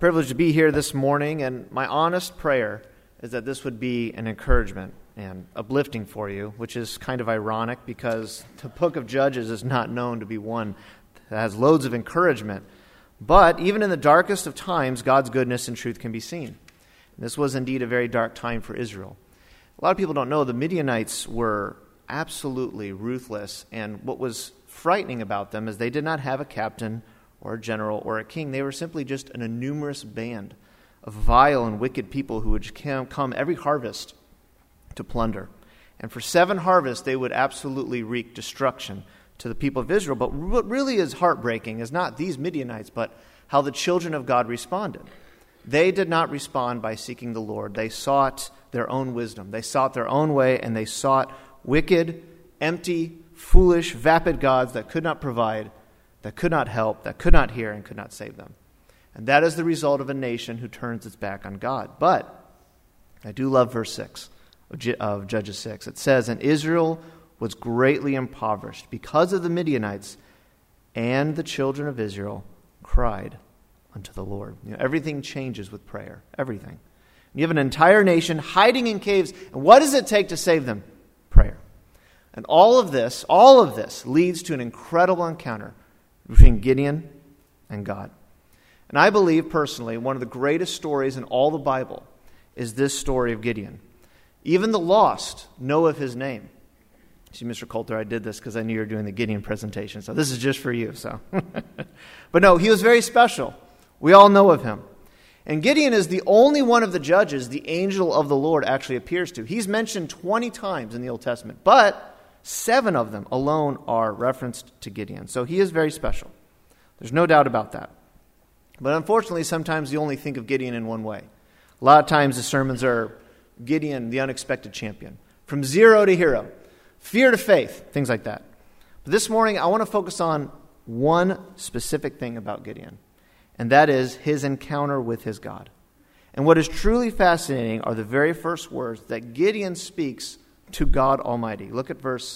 Privileged to be here this morning, and my honest prayer is that this would be an encouragement and uplifting for you, which is kind of ironic because the book of Judges is not known to be one that has loads of encouragement. But even in the darkest of times, God's goodness and truth can be seen. This was indeed a very dark time for Israel. A lot of people don't know the Midianites were absolutely ruthless, and what was frightening about them is they did not have a captain or a general or a king. They were simply just an innumerous band of vile and wicked people who would come every harvest to plunder. And for 7 harvests, they would absolutely wreak destruction to the people of Israel. But what really is heartbreaking is not these Midianites, but how the children of God responded. They did not respond by seeking the Lord. They sought their own wisdom. They sought their own way, and they sought wicked, empty, foolish, vapid gods that could not provide, that could not help, that could not hear, and could not save them. And that is the result of a nation who turns its back on God. But I do love verse 6 of Judges 6. It says, "And Israel was greatly impoverished because of the Midianites, and the children of Israel cried unto the Lord." Everything changes with prayer. Everything. You have an entire nation hiding in caves. And what does it take to save them? Prayer. And all of this leads to an incredible encounter between Gideon and God. And I believe personally one of the greatest stories in all the Bible is this story of Gideon. Even the lost know of his name. See, Mr. Coulter, I did this because I knew you were doing the Gideon presentation, so this is just for you. But no, he was very special. We all know of him. And Gideon is the only one of the judges the angel of the Lord actually appears to. He's mentioned 20 times in the Old Testament, but 7 of them alone are referenced to Gideon. So he is very special. There's no doubt about that. But unfortunately, sometimes you only think of Gideon in one way. A lot of times the sermons are Gideon, the unexpected champion. From zero to hero. Fear to faith. Things like that. But this morning, I want to focus on one specific thing about Gideon. And that is his encounter with his God. And what is truly fascinating are the very first words that Gideon speaks to God Almighty. Look at verse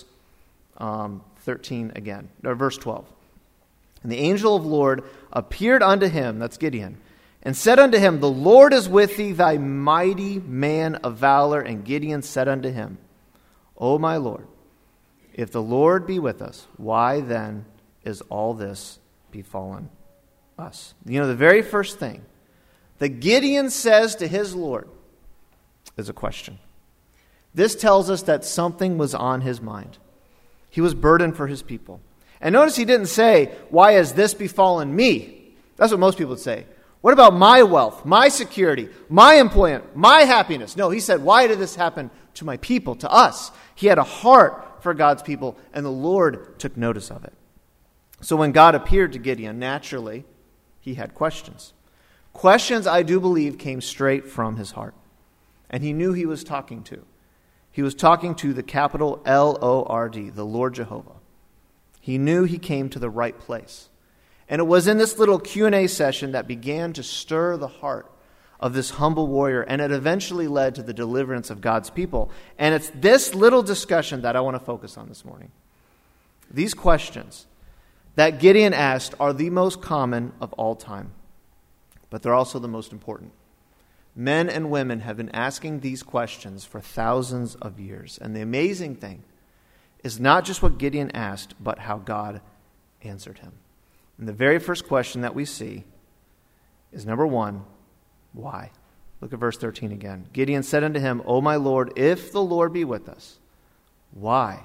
13 again, or verse 12. "And the angel of the Lord appeared unto him," that's Gideon, "and said unto him, The Lord is with thee, thy mighty man of valor. And Gideon said unto him, O my Lord, if the Lord be with us, why then is all this befallen us?" The very first thing that Gideon says to his Lord is a question. This tells us that something was on his mind. He was burdened for his people. And notice he didn't say, "Why has this befallen me?" That's what most people would say. What about my wealth, my security, my employment, my happiness? No, he said, "Why did this happen to my people, to us?" He had a heart for God's people, and the Lord took notice of it. So when God appeared to Gideon, naturally, he had questions. Questions, I do believe, came straight from his heart. And he knew he was talking to. He was talking to the capital L-O-R-D, the Lord Jehovah. He knew he came to the right place. And it was in this little Q&A session that began to stir the heart of this humble warrior, and it eventually led to the deliverance of God's people. And it's this little discussion that I want to focus on this morning. These questions that Gideon asked are the most common of all time, but they're also the most important. Men and women have been asking these questions for thousands of years. And the amazing thing is not just what Gideon asked, but how God answered him. And the very first question that we see is number 1, why? Look at verse 13 again. "Gideon said unto him, O my Lord, if the Lord be with us, why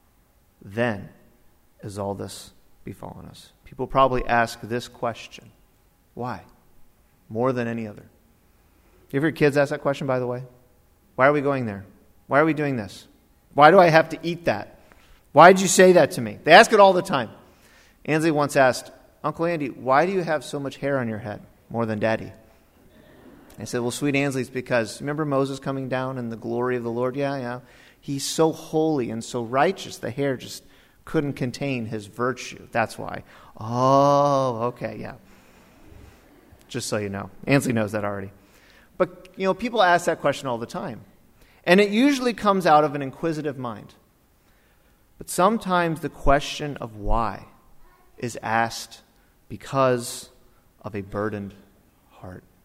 then is all this befallen us?" People probably ask this question. Why? More than any other. You ever hear kids ask that question, by the way? Why are we going there? Why are we doing this? Why do I have to eat that? Why did you say that to me? They ask it all the time. Ansley once asked, "Uncle Andy, why do you have so much hair on your head? More than Daddy." I said, "Well, sweet Ansley, it's because, remember Moses coming down in the glory of the Lord?" Yeah. He's so holy and so righteous, the hair just couldn't contain his virtue. That's why. Oh, okay, yeah. Just so you know. Ansley knows that already. But, people ask that question all the time. And it usually comes out of an inquisitive mind. But sometimes the question of why is asked because of a burdened heart.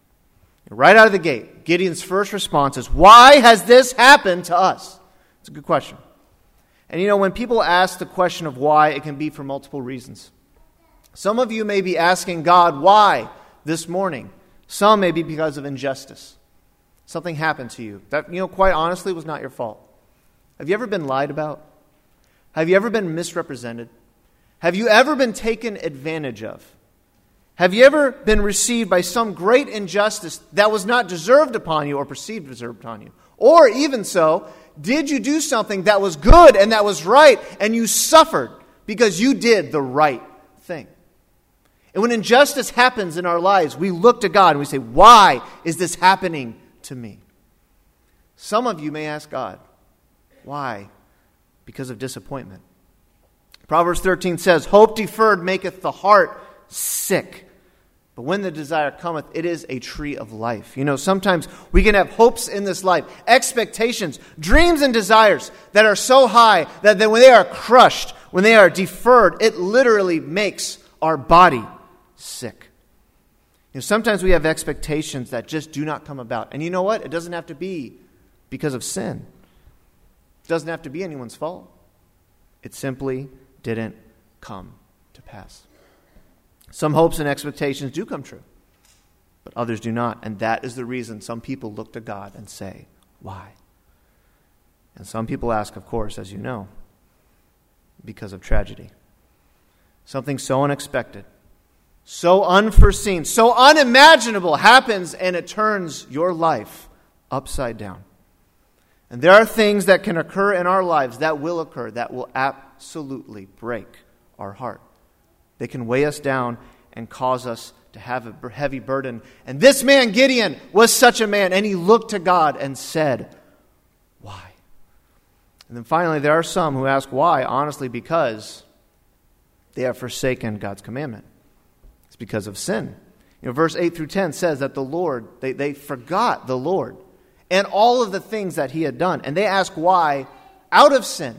Right out of the gate, Gideon's first response is, why has this happened to us? It's a good question. And when people ask the question of why, it can be for multiple reasons. Some of you may be asking God, why this morning? Some may be because of injustice. Something happened to you that, quite honestly was not your fault. Have you ever been lied about? Have you ever been misrepresented? Have you ever been taken advantage of? Have you ever been received by some great injustice that was not deserved upon you or perceived deserved upon you? Or even so, did you do something that was good and that was right and you suffered because you did the right thing? And when injustice happens in our lives, we look to God and we say, why is this happening to me? Some of you may ask God, why? Because of disappointment. Proverbs 13 says, hope deferred maketh the heart sick. But when the desire cometh, it is a tree of life. Sometimes we can have hopes in this life, expectations, dreams and desires that are so high that then when they are crushed, when they are deferred, it literally makes our body sick. Sometimes we have expectations that just do not come about. And you know what? It doesn't have to be because of sin. It doesn't have to be anyone's fault. It simply didn't come to pass. Some hopes and expectations do come true, but others do not. And that is the reason some people look to God and say, why? And some people ask, of course, as you know, because of tragedy. Something so unexpected, so unforeseen, so unimaginable happens and it turns your life upside down. And there are things that can occur in our lives that will occur that will absolutely break our heart. They can weigh us down and cause us to have a heavy burden. And this man, Gideon, was such a man. And he looked to God and said, why? And then finally, there are some who ask why, honestly, because they have forsaken God's commandment. It's because of sin. Verse 8 through 10 says that the Lord, they forgot the Lord and all of the things that he had done. And they ask why out of sin.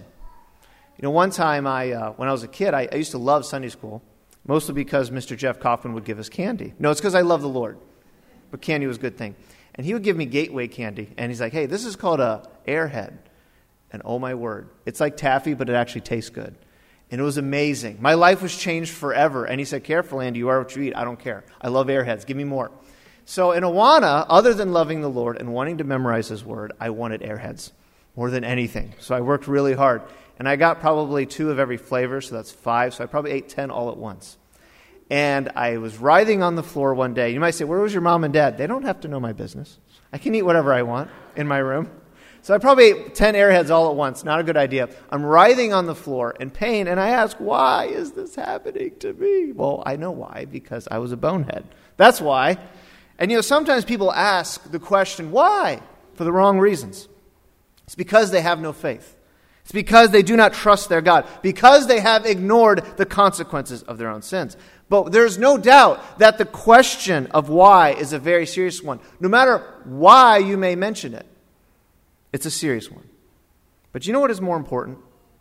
One time when I was a kid, I used to love Sunday school. Mostly because Mr. Jeff Kaufman would give us candy. No, it's because I love the Lord. But candy was a good thing. And he would give me Gateway candy. And he's like, hey, this is called a Airhead. And oh my word, it's like taffy, but it actually tastes good. And it was amazing. My life was changed forever. And he said, careful, Andy, you are what you eat. I don't care. I love Airheads. Give me more. So in Awana, other than loving the Lord and wanting to memorize his word, I wanted Airheads more than anything. So I worked really hard. And I got probably 2 of every flavor, so that's 5. So I probably ate 10 all at once. And I was writhing on the floor one day. You might say, where was your mom and dad? They don't have to know my business. I can eat whatever I want in my room. So I probably ate 10 Airheads all at once. Not a good idea. I'm writhing on the floor in pain, and I ask, why is this happening to me? Well, I know why, because I was a bonehead. That's why. And sometimes people ask the question, why? For the wrong reasons. It's because they have no faith. It's because they do not trust their God, because they have ignored the consequences of their own sins. But there's no doubt that the question of why is a very serious one. No matter why you may mention it, it's a serious one. But you know what is more important?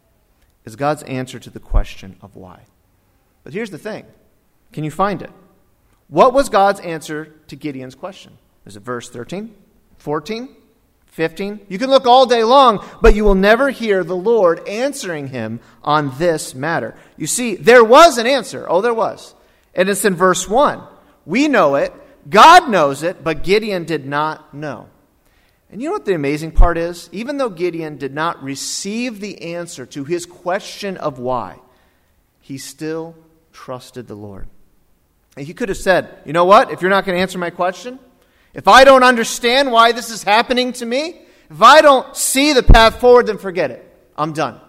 Is God's answer to the question of why. But here's the thing. Can you find it? What was God's answer to Gideon's question? Is it verse 13, 14? 15. You can look all day long, but you will never hear the Lord answering him on this matter. You see, there was an answer. Oh, there was. And it's in verse 1. We know it. God knows it, but Gideon did not know. And you know what the amazing part is? Even though Gideon did not receive the answer to his question of why, he still trusted the Lord. And he could have said, you know what? If you're not going to answer my question, if I don't understand why this is happening to me, if I don't see the path forward, then forget it. I'm done.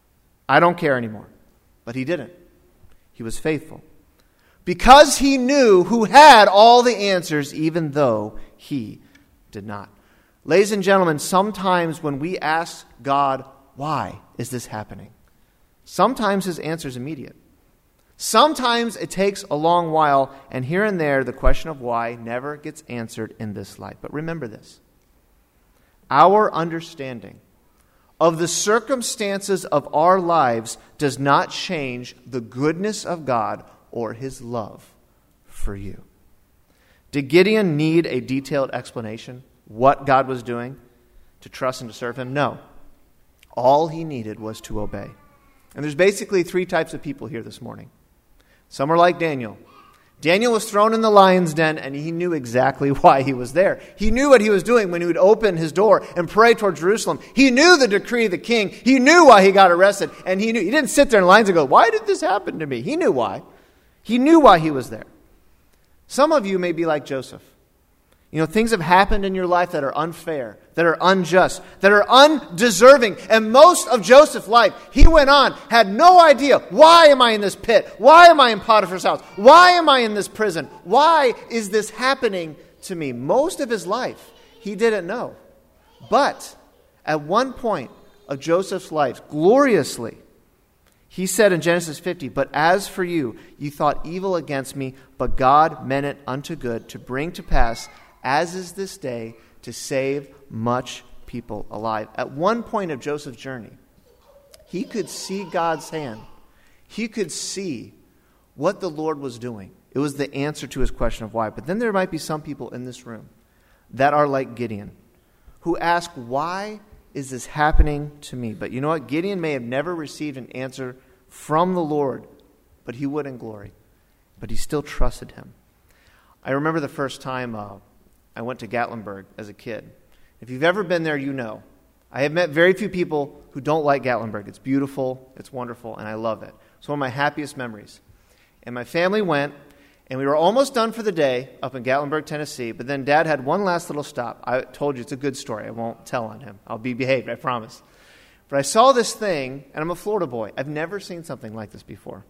I don't care anymore. But he didn't. He was faithful. Because he knew who had all the answers, even though he did not. Ladies and gentlemen, sometimes when we ask God, why is this happening? Sometimes his answer is immediate. Sometimes it takes a long while, and here and there, the question of why never gets answered in this life. But remember this. Our understanding of the circumstances of our lives does not change the goodness of God or his love for you. Did Gideon need a detailed explanation what God was doing to trust and to serve him? No. All he needed was to obey. And there's basically three types of people here this morning. Some are like Daniel. Daniel was thrown in the lion's den, and he knew exactly why he was there. He knew what he was doing when he would open his door and pray toward Jerusalem. He knew the decree of the king. He knew why he got arrested. And he didn't sit there in lines and go, why did this happen to me? He knew why. He knew why he was there. Some of you may be like Joseph. Things have happened in your life that are unfair, that are unjust, that are undeserving. And most of Joseph's life, he went on, had no idea, why am I in this pit? Why am I in Potiphar's house? Why am I in this prison? Why is this happening to me? Most of his life, he didn't know. But at one point of Joseph's life, gloriously, he said in Genesis 50, but as for you, you thought evil against me, but God meant it unto good to bring to pass, as is this day, to save much people alive. At one point of Joseph's journey, he could see God's hand. He could see what the Lord was doing. It was the answer to his question of why. But then there might be some people in this room that are like Gideon, who ask, why is this happening to me? But you know what? Gideon may have never received an answer from the Lord, but he would in glory. But he still trusted him. I remember the first time I went to Gatlinburg as a kid. If you've ever been there, you know. I have met very few people who don't like Gatlinburg. It's beautiful, it's wonderful, and I love it. It's one of my happiest memories. And my family went, and we were almost done for the day up in Gatlinburg, Tennessee, but then Dad had one last little stop. I told you it's a good story. I won't tell on him. I'll be behaved, I promise. But I saw this thing, and I'm a Florida boy. I've never seen something like this before.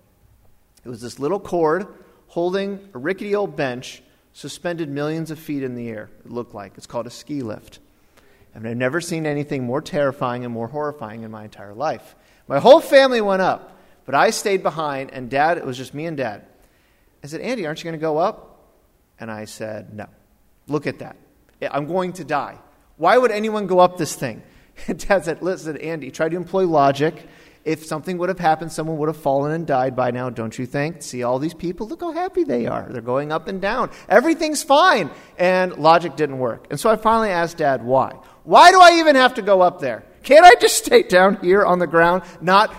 It was this little cord holding a rickety old bench suspended millions of feet in the air, it looked like. It's called a ski lift. And I've never seen anything more terrifying and more horrifying in my entire life. My whole family went up, but I stayed behind, and Dad, it was just me and Dad. I said, Andy, aren't you going to go up? And I said, no. Look at that. I'm going to die. Why would anyone go up this thing? And Dad said, listen, Andy, try to employ logic. If something would have happened, someone would have fallen and died by now, don't you think? See all these people? Look how happy they are. They're going up and down. Everything's fine. And logic didn't work. And so I finally asked Dad, why? Why do I even have to go up there? Can't I just stay down here on the ground, not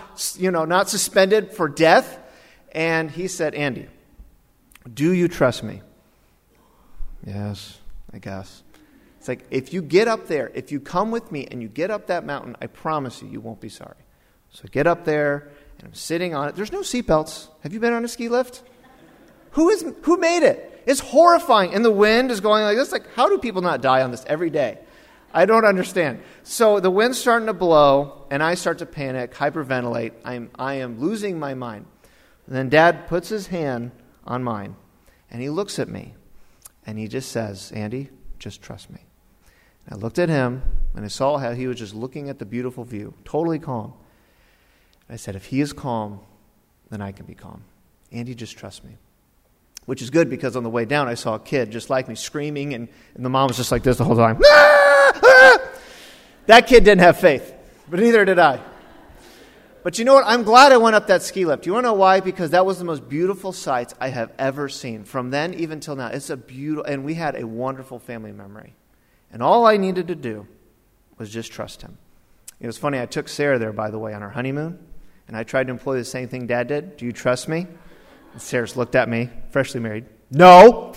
suspended for death? And he said, Andy, do you trust me? Yes, I guess. It's like, if you get up there, if you come with me and you get up that mountain, I promise you won't be sorry. So I get up there, and I'm sitting on it. There's no seatbelts. Have you been on a ski lift? Who made it? It's horrifying. And the wind is going like this. Like, how do people not die on this every day? I don't understand. So the wind's starting to blow, and I start to panic, hyperventilate. I am losing my mind. And then Dad puts his hand on mine, and he looks at me, and he just says, Andy, just trust me. And I looked at him, and I saw how he was just looking at the beautiful view, totally calm. I said, if he is calm, then I can be calm. Andy, just trust me. Which is good, because on the way down, I saw a kid just like me screaming, and the mom was just like this the whole time. Ah! Ah! That kid didn't have faith, but neither did I. But you know what? I'm glad I went up that ski lift. You want to know why? Because that was the most beautiful sights I have ever seen. From then even till now, it's a beautiful, and we had a wonderful family memory. And all I needed to do was just trust him. It was funny, I took Sarah there, by the way, on our honeymoon. And I tried to employ the same thing Dad did. Do you trust me? And Sarah looked at me, freshly married. No.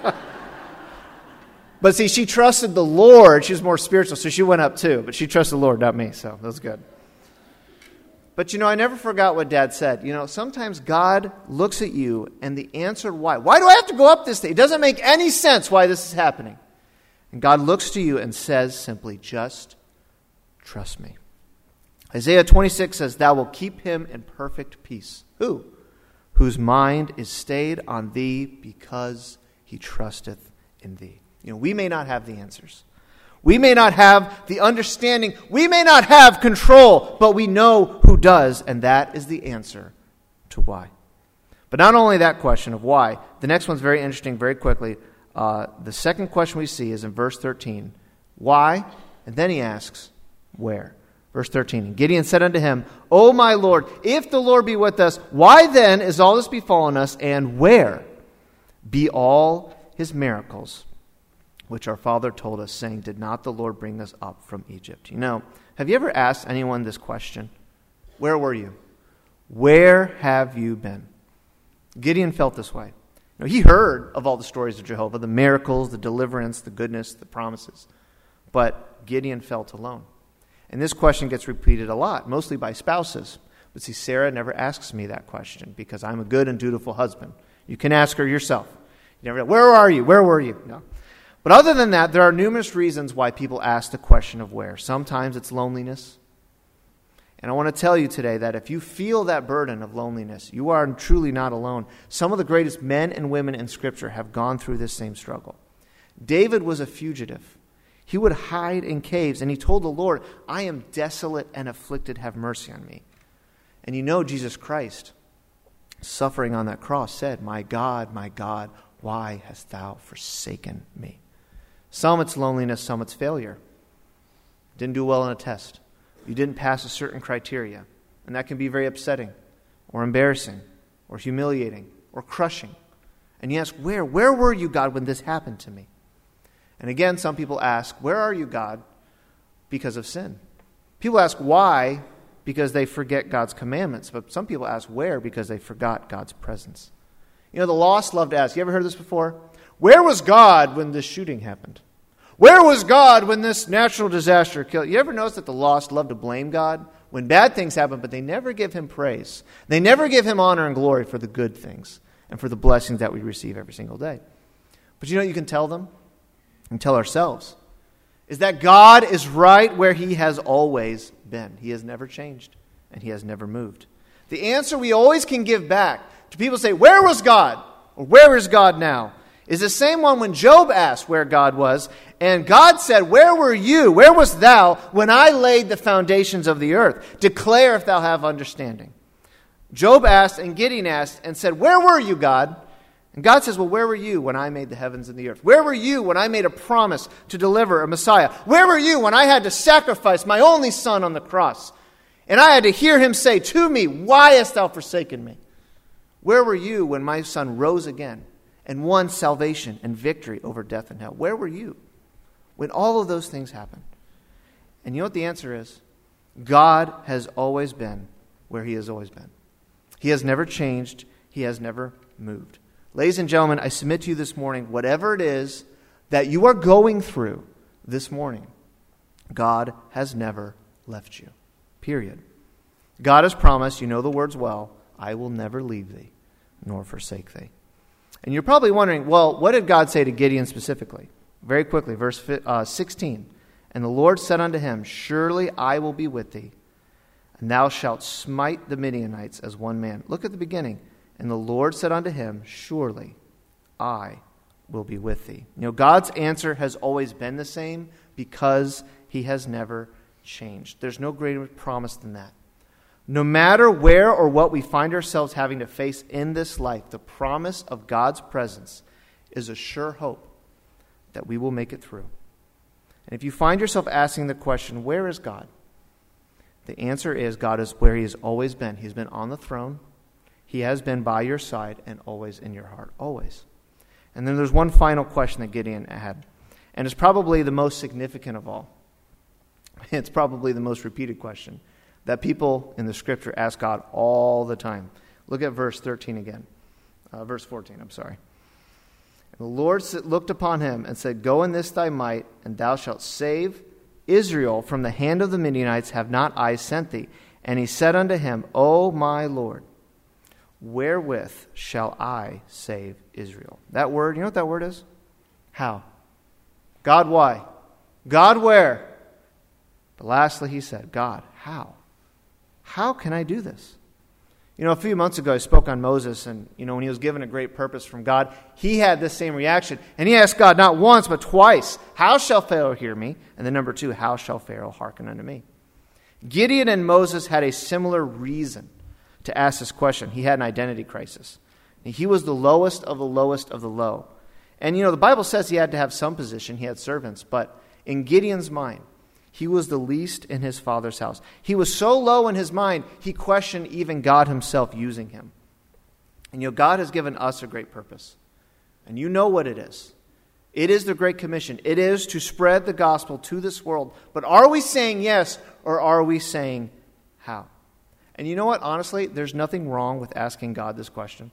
But see, she trusted the Lord. She was more spiritual, so she went up too. But she trusted the Lord, not me, so that was good. But I never forgot what Dad said. Sometimes God looks at you and the answer why. Why do I have to go up this thing? It doesn't make any sense why this is happening. And God looks to you and says simply, just trust me. Isaiah 26 says, thou wilt keep him in perfect peace. Who? Whose mind is stayed on thee because he trusteth in thee. We may not have the answers. We may not have the understanding. We may not have control, but we know who does, and that is the answer to why. But not only that question of why, the next one's very interesting, very quickly. The second question we see is in verse 13. Why? And then he asks, where? Verse 13, and Gideon said unto him, O my Lord, if the Lord be with us, why then is all this befallen us, and where be all his miracles, which our father told us, saying, did not the Lord bring us up from Egypt? Have you ever asked anyone this question? Where were you? Where have you been? Gideon felt this way. He heard of all the stories of Jehovah, the miracles, the deliverance, the goodness, the promises. But Gideon felt alone. And this question gets repeated a lot, mostly by spouses. But see, Sarah never asks me that question because I'm a good and dutiful husband. You can ask her yourself. You never know, where are you? Where were you? No. But other than that, there are numerous reasons why people ask the question of where. Sometimes it's loneliness. And I want to tell you today that if you feel that burden of loneliness, you are truly not alone. Some of the greatest men and women in Scripture have gone through this same struggle. David was a fugitive. He would hide in caves, and he told the Lord, I am desolate and afflicted, have mercy on me. And Jesus Christ, suffering on that cross, said, my God, why hast thou forsaken me? Some it's loneliness, some it's failure. Didn't do well on a test. You didn't pass a certain criteria, and that can be very upsetting or embarrassing or humiliating or crushing. And you ask, where were you, God, when this happened to me? And again, some people ask, where are you, God? Because of sin. People ask why, because they forget God's commandments. But some people ask where, because they forgot God's presence. The lost love to ask. You ever heard this before? Where was God when this shooting happened? Where was God when this natural disaster killed? You ever notice that the lost love to blame God when bad things happen, but they never give him praise? They never give him honor and glory for the good things and for the blessings that we receive every single day. But you can tell them? And tell ourselves, is that God is right where he has always been. He has never changed, and he has never moved. The answer we always can give back to people who say, where was God? Or where is God now? Is the same one when Job asked where God was, and God said, where were you? Where wast thou when I laid the foundations of the earth? Declare if thou have understanding. Job asked, and Gideon asked, and said, where were you, God? And God says, well, where were you when I made the heavens and the earth? Where were you when I made a promise to deliver a Messiah? Where were you when I had to sacrifice my only son on the cross? And I had to hear him say to me, why hast thou forsaken me? Where were you when my son rose again and won salvation and victory over death and hell? Where were you when all of those things happened? And you know what the answer is? God has always been where he has always been. He has never changed. He has never moved. Ladies and gentlemen, I submit to you this morning, whatever it is that you are going through this morning, God has never left you. Period. God has promised, you know the words well, I will never leave thee, nor forsake thee. And you're probably wondering, well, what did God say to Gideon specifically? Very quickly, verse 16. And the Lord said unto him, surely I will be with thee, and thou shalt smite the Midianites as one man. Look at the beginning. And the Lord said unto him, surely I will be with thee. God's answer has always been the same because he has never changed. There's no greater promise than that. No matter where or what we find ourselves having to face in this life, the promise of God's presence is a sure hope that we will make it through. And if you find yourself asking the question, where is God? The answer is God is where he has always been. He's been on the throne. He has been by your side and always in your heart, always. And then there's one final question that Gideon had, and it's probably the most significant of all. It's probably the most repeated question that people in the Scripture ask God all the time. Look at verse 13 again. Verse 14, I'm sorry. And the Lord looked upon him and said, go in this thy might, and thou shalt save Israel from the hand of the Midianites. Have not I sent thee? And he said unto him, O my Lord, wherewith shall I save Israel? That word, you know what that word is? How? God, why? God, where? But lastly, he said, God, how? How can I do this? A few months ago, I spoke on Moses, and, when he was given a great purpose from God, he had this same reaction. And he asked God not once, but twice, how shall Pharaoh hear me? And then number 2, how shall Pharaoh hearken unto me? Gideon and Moses had a similar reason to ask this question. He had an identity crisis. He was the lowest of the lowest of the low. And, the Bible says he had to have some position. He had servants. But in Gideon's mind, he was the least in his father's house. He was so low in his mind, he questioned even God himself using him. And, God has given us a great purpose. And you know what it is. It is the Great Commission. It is to spread the gospel to this world. But are we saying yes, or are we saying how? And you know what? Honestly, there's nothing wrong with asking God this question,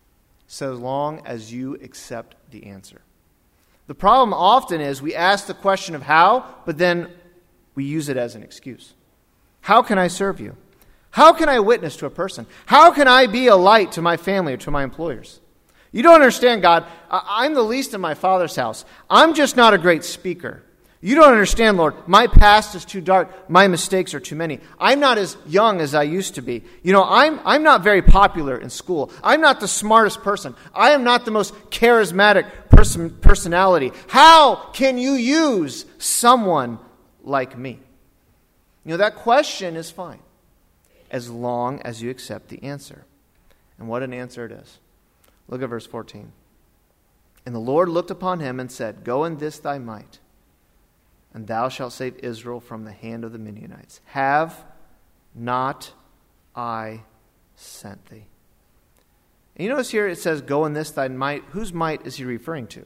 so long as you accept the answer. The problem often is we ask the question of how, but then we use it as an excuse. How can I serve you? How can I witness to a person? How can I be a light to my family or to my employers? You don't understand, God. I'm the least in my Father's house. I'm just not a great speaker. You don't understand, Lord. My past is too dark. My mistakes are too many. I'm not as young as I used to be. I'm not very popular in school. I'm not the smartest person. I am not the most charismatic personality. How can you use someone like me? That question is fine, as long as you accept the answer. And what an answer it is. Look at verse 14. And the Lord looked upon him and said, Go in this thy might, and thou shalt save Israel from the hand of the Midianites. Have not I sent thee? And you notice here it says, Go in this thy might. Whose might is he referring to?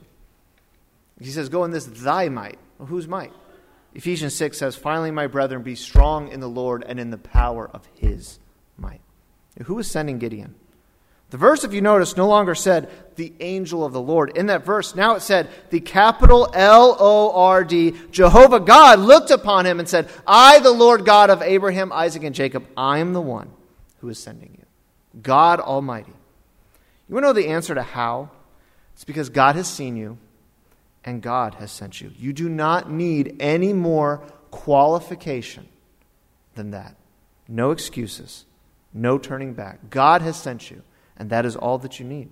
He says, Go in this thy might. Well, whose might? Ephesians 6 says, Finally, my brethren, be strong in the Lord and in the power of his might. Who was sending Gideon? The verse, if you notice, no longer said the angel of the Lord. In that verse, now it said the capital L-O-R-D, Jehovah God looked upon him and said, I, the Lord God of Abraham, Isaac, and Jacob, I am the one who is sending you. God Almighty. You want to know the answer to how? It's because God has seen you and God has sent you. You do not need any more qualification than that. No excuses. No turning back. God has sent you. And that is all that you need.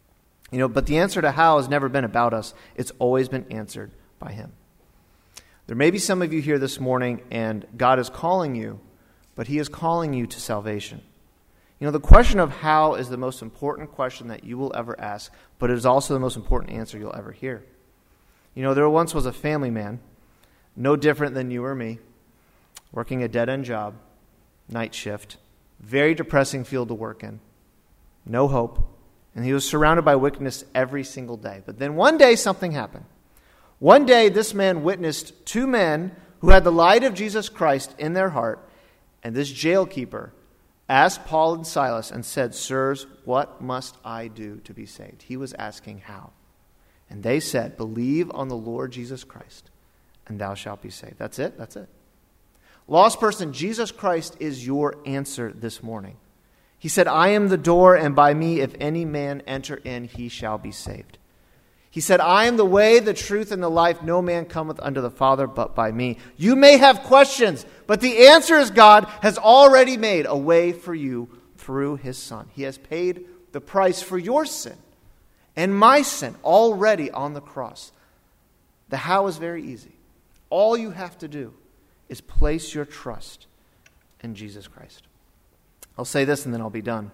But the answer to how has never been about us. It's always been answered by him. There may be some of you here this morning and God is calling you, but he is calling you to salvation. The question of how is the most important question that you will ever ask, but it is also the most important answer you'll ever hear. There once was a family man, no different than you or me, working a dead-end job, night shift, very depressing field to work in. No hope. And he was surrounded by wickedness every single day. But then one day something happened. One day this man witnessed two men who had the light of Jesus Christ in their heart. And this jailkeeper asked Paul and Silas and said, Sirs, what must I do to be saved? He was asking how. And they said, Believe on the Lord Jesus Christ, and thou shalt be saved. That's it. That's it. Lost person, Jesus Christ is your answer this morning. He said, I am the door, and by me, if any man enter in, he shall be saved. He said, I am the way, the truth, and the life. No man cometh unto the Father but by me. You may have questions, but the answer is God has already made a way for you through his Son. He has paid the price for your sin and my sin already on the cross. The how is very easy. All you have to do is place your trust in Jesus Christ. I'll say this and then I'll be done.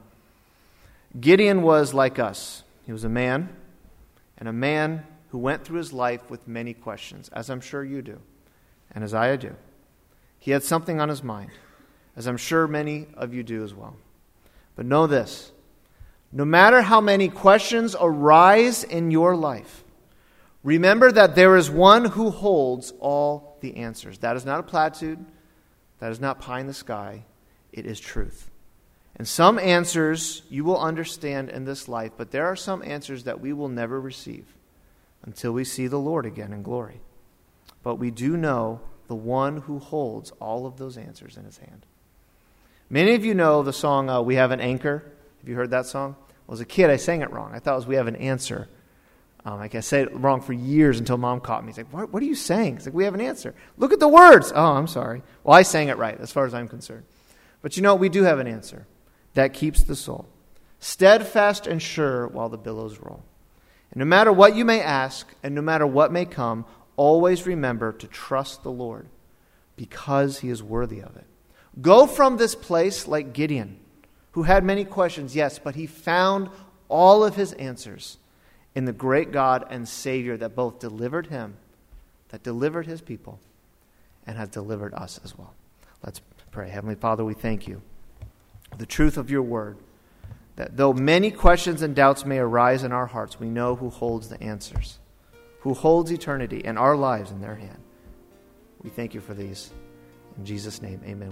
Gideon was like us. He was a man, and a man who went through his life with many questions, as I'm sure you do, and as I do. He had something on his mind, as I'm sure many of you do as well. But know this, no matter how many questions arise in your life, remember that there is one who holds all the answers. That is not a platitude. That is not pie in the sky. It is truth. And some answers you will understand in this life, but there are some answers that we will never receive until we see the Lord again in glory. But we do know the one who holds all of those answers in his hand. Many of you know the song, We Have an Anchor. Have you heard that song? Well, as a kid, I sang it wrong. I thought it was We Have an Answer. I said it wrong for years until Mom caught me. He's like, what are you saying? It's like, we have an answer. Look at the words. Oh, I'm sorry. Well, I sang it right as far as I'm concerned. But we do have an answer that keeps the soul steadfast and sure while the billows roll. And no matter what you may ask and no matter what may come, always remember to trust the Lord because he is worthy of it. Go from this place like Gideon, who had many questions, yes, but he found all of his answers in the great God and Savior that both delivered him, that delivered his people, and has delivered us as well. Let's pray. Heavenly Father, we thank you for the truth of your word, that though many questions and doubts may arise in our hearts, we know who holds the answers, who holds eternity and our lives in their hand. We thank you for these. In Jesus' name, amen.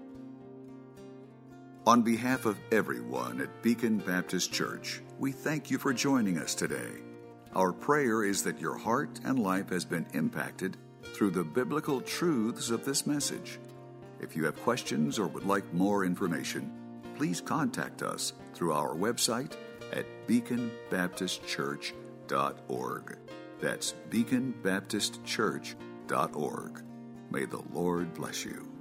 On behalf of everyone at Beacon Baptist Church, we thank you for joining us today. Our prayer is that your heart and life has been impacted through the biblical truths of this message. If you have questions or would like more information, please contact us through our website at beaconbaptistchurch.org. That's beaconbaptistchurch.org. May the Lord bless you.